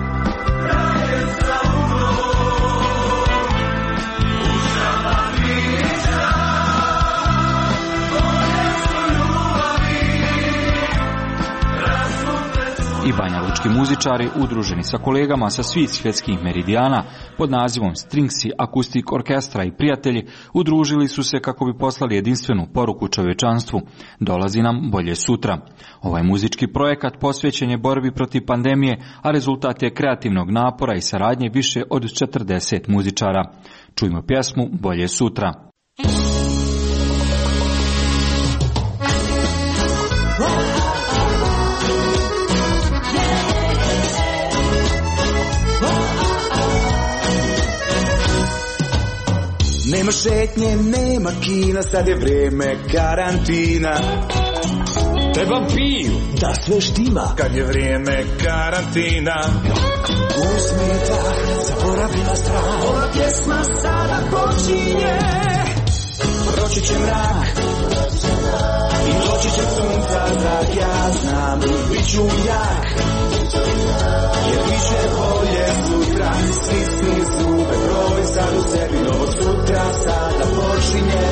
I banjalučki muzičari, udruženi sa kolegama sa svih svjetskih meridijana pod nazivom Stringsi Akustik Orkestra i prijatelji, udružili su se kako bi poslali jedinstvenu poruku čovječanstvu. Dolazi nam bolje sutra. Ovaj muzički projekat posvećen je borbi protiv pandemije, a rezultat je kreativnog napora i saradnje više od 40 muzičara. Čujmo pjesmu Bolje sutra. Nema šetnje, nema kina, sad je vrijeme karantina. Treba piju, da sve štima, kad je vrijeme karantina. Uzmi dah, zaboravi na strah, ova pjesma sada počinje. Proći će mrak, i doći će sunca zrak, ja znam, bit ću jak, jer bit će bolje sutra. Stisni zube, broj sad u sebi, novo sutra sada počinje.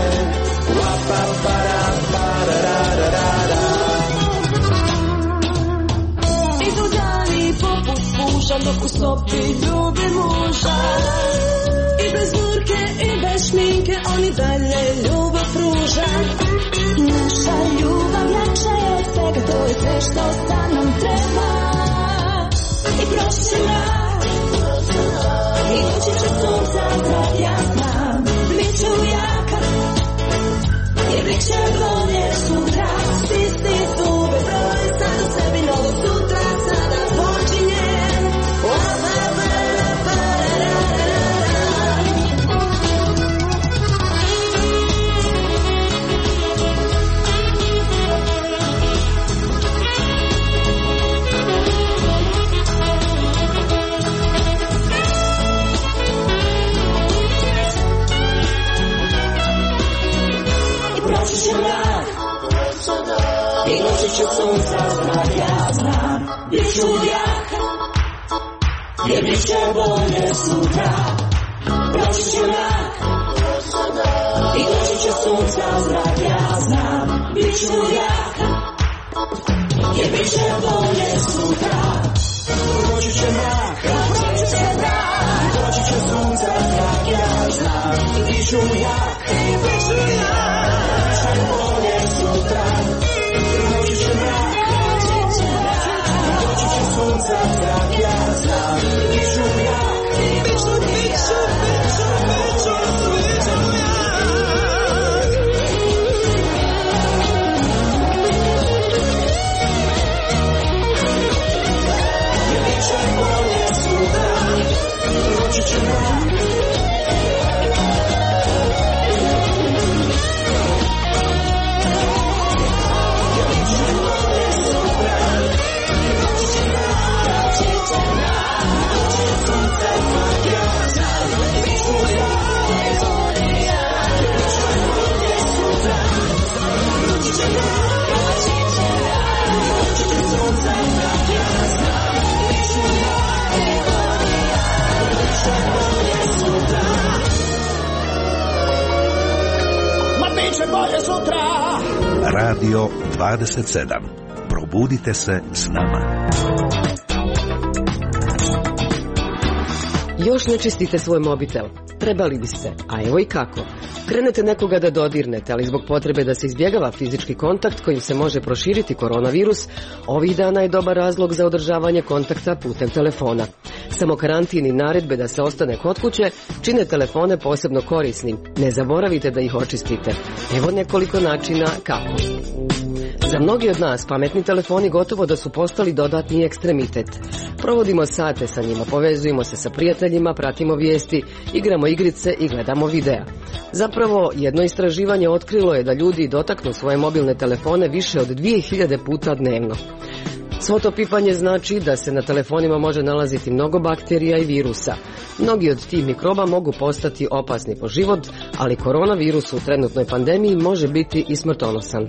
Idu dani poput puša, dok u sobi ljubi muža. I bez burke i bez šminke, oni dalje ljubav pruža. Naša ljubav jača je od svega, to je sve što sad nam treba. I proći će mrak, i doći će sunca zrak, ja znam, bit ću jaka, jer bit će bolje sutra. Stisni zube, broj sad u sebi, novo sutra sada počinje. I doći će sunca znak, ja znam, bit ću jaka, jer bit će bolje sutra. Proći će mrak, i doći će sunca znak, ja znam, bit ću jaka, jer bit će bolje sutra. Proći će mrak, i doći će sunca znak, ja znam, bit ću jaka, bit ću jaka, bit će bolje sutra. Proći će mrak, doći će sunca zrak, ja znam, bit ću jak, bit ću jer bit će bolje sutra. Proći će mrak, bolje sutra. Radio 27. Probudite se s nama. Još ne čistite svoj mobitel? Trebali biste, a evo i kako. Krenete nekoga da dodirnete, ali zbog potrebe da se izbjegava fizički kontakt kojim se može proširiti koronavirus, ovih dana je dobar razlog za održavanje kontakta putem telefona. Samo karantin i naredbe da se ostane kod kuće čine telefone posebno korisnim. Ne zaboravite da ih očistite. Evo nekoliko načina kako. Za mnogi od nas pametni telefoni gotovo da su postali dodatni ekstremitet. Provodimo sate sa njima, povezujemo se sa prijateljima, pratimo vijesti, igramo igrice i gledamo videa. Zapravo, jedno istraživanje otkrilo je da ljudi dotaknu svoje mobilne telefone više od 2000 puta dnevno. Svo to pipanje znači da se na telefonima može nalaziti mnogo bakterija i virusa. Mnogi od tih mikroba mogu postati opasni po život, ali koronavirus u trenutnoj pandemiji može biti i smrtonosan.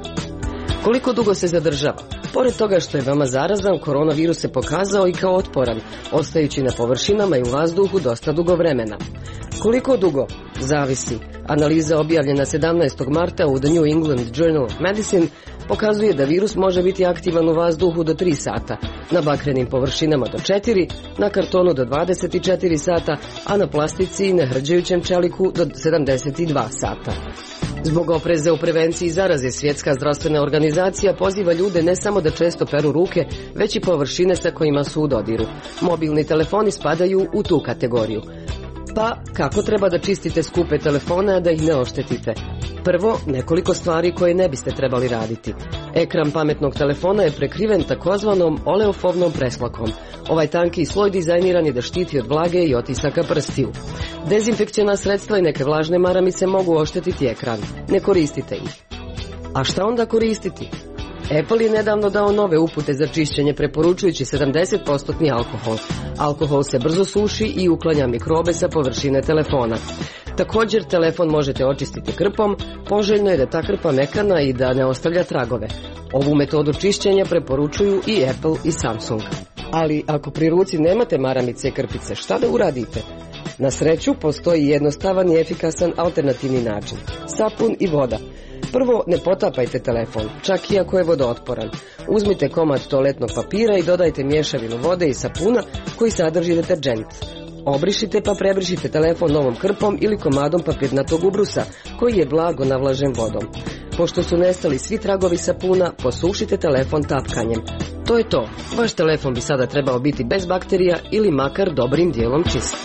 Koliko dugo se zadržava? Pored toga što je veoma zarazan, koronavirus se pokazao i kao otporan, ostajući na površinama i u vazduhu dosta dugo vremena. Koliko dugo? Zavisi. Analiza objavljena 17. marta u The New England Journal of Medicine pokazuje da virus može biti aktivan u vazduhu do 3 sata, na bakrenim površinama do 4, na kartonu do 24 sata, a na plastici i na hrđajućem čeliku do 72 sata. Zbog opreza u prevenciji zaraze, Svjetska zdravstvena organizacija poziva ljude ne samo da često peru ruke, već i površine sa kojima su u dodiru. Mobilni telefoni spadaju u tu kategoriju. Pa, kako treba da čistite skupe telefone, a da ih ne oštetite? Prvo, nekoliko stvari koje ne biste trebali raditi. Ekran pametnog telefona je prekriven takozvanom oleofobnom preslakom. Ovaj tanki sloj dizajniran je da štiti od vlage i otisaka prstiju. Dezinfekciona sredstva i neke vlažne maramice mogu oštetiti ekran. Ne koristite ih. A šta onda koristiti? Apple je nedavno dao nove upute za čišćenje, preporučujući 70% alkohol. Alkohol se brzo suši i uklanja mikrobe sa površine telefona. Također, telefon možete očistiti krpom, poželjno je da ta krpa mekana i da ne ostavlja tragove. Ovu metodu čišćenja preporučuju i Apple i Samsung. Ali ako pri ruci nemate maramice i krpice, šta da uradite? Na sreću, postoji jednostavan i efikasan alternativni način. Sapun i voda. Prvo, ne potapajte telefon, čak i ako je vodootporan. Uzmite komad toaletnog papira i dodajte mješavinu vode i sapuna koji sadrži deterdžent. Obrišite pa prebrišite telefon novom krpom ili komadom papirnatog ubrusa koji je blago navlažen vodom. Pošto su nestali svi tragovi sapuna, posušite telefon tapkanjem. To je to. Vaš telefon bi sada trebao biti bez bakterija ili makar dobrim dijelom čist.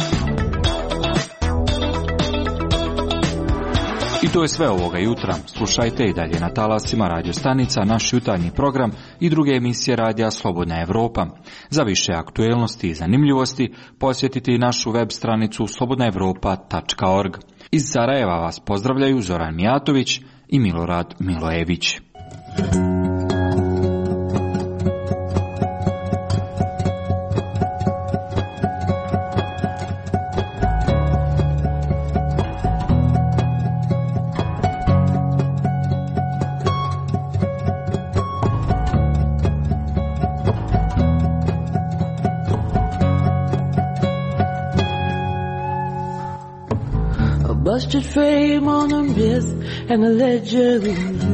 I to je sve ovoga jutra. Slušajte i dalje na talasima radio stanica naš jutarnji program i druge emisije radija Slobodna Evropa. Za više aktuelnosti i zanimljivosti posjetite i našu web stranicu slobodnaevropa.org. Iz Sarajeva vas pozdravljaju Zoran Mijatović i Milorad Milojević. Busted frame on a myth and a legend.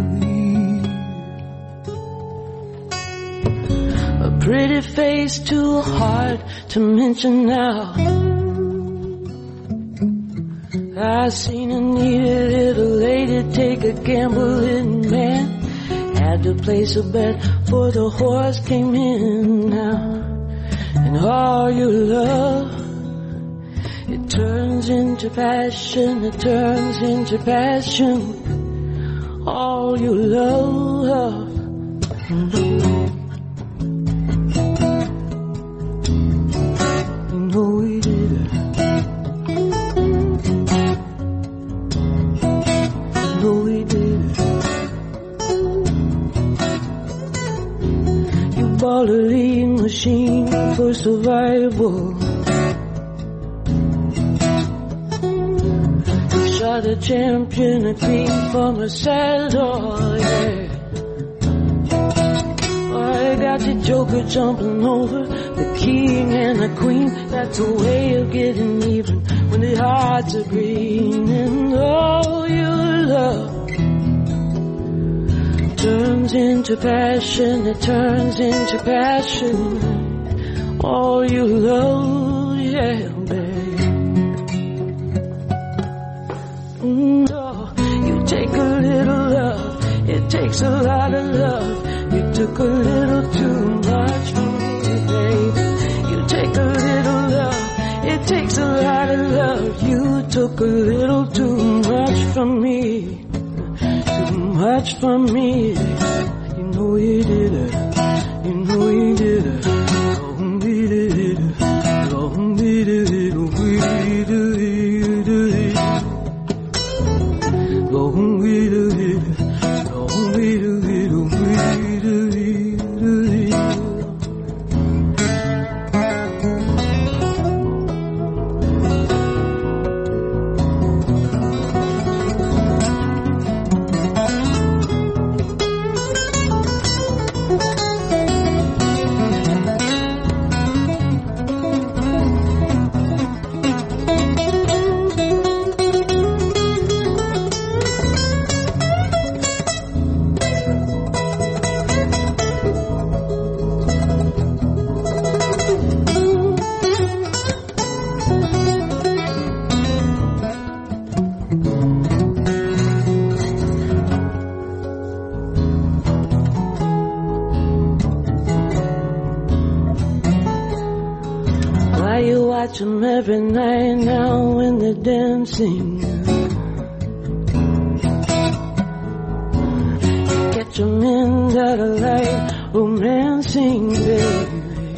A pretty face too hard to mention now. I seen a neat little lady take a gambling man. Had to place a bet for the horse came in now. And all your love, it turns into passion, it turns into passion. All you love. No, we did it. No, we did it. You bought a lean machine for survival. The champion, a queen from a saddle, yeah. I got the joker jumping over the king and the queen. That's a way of getting even when the hearts are green. And all your love, turns into passion, it turns into passion. All you love, yeah, babe. Oh, you take a little love, it takes a lot of love. You took a little too much from me, babe. You take a little love, it takes a lot of love. You took a little too much from me. Too much from me. You know you did it. You know you did it. Long did it. Long did it. Long did it. Long did it. Long did it. Watch 'em every night now when they're dancing. Catch 'em in that light, romancing, baby.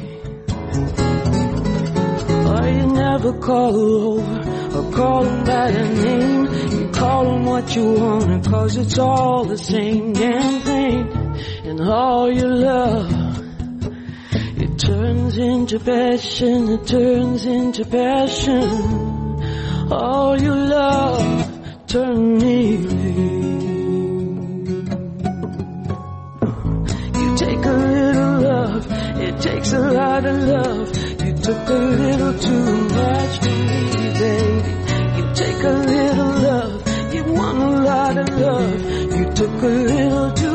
Or you never call over or call them by their name. You call them what you want, 'cause it's all the same damn thing. And all your love, it turns into passion, it turns into passion. All you love, turn me. You take a little love, it takes a lot of love. You took a little too much from me, baby. You take a little love, you want a lot of love. You took a little too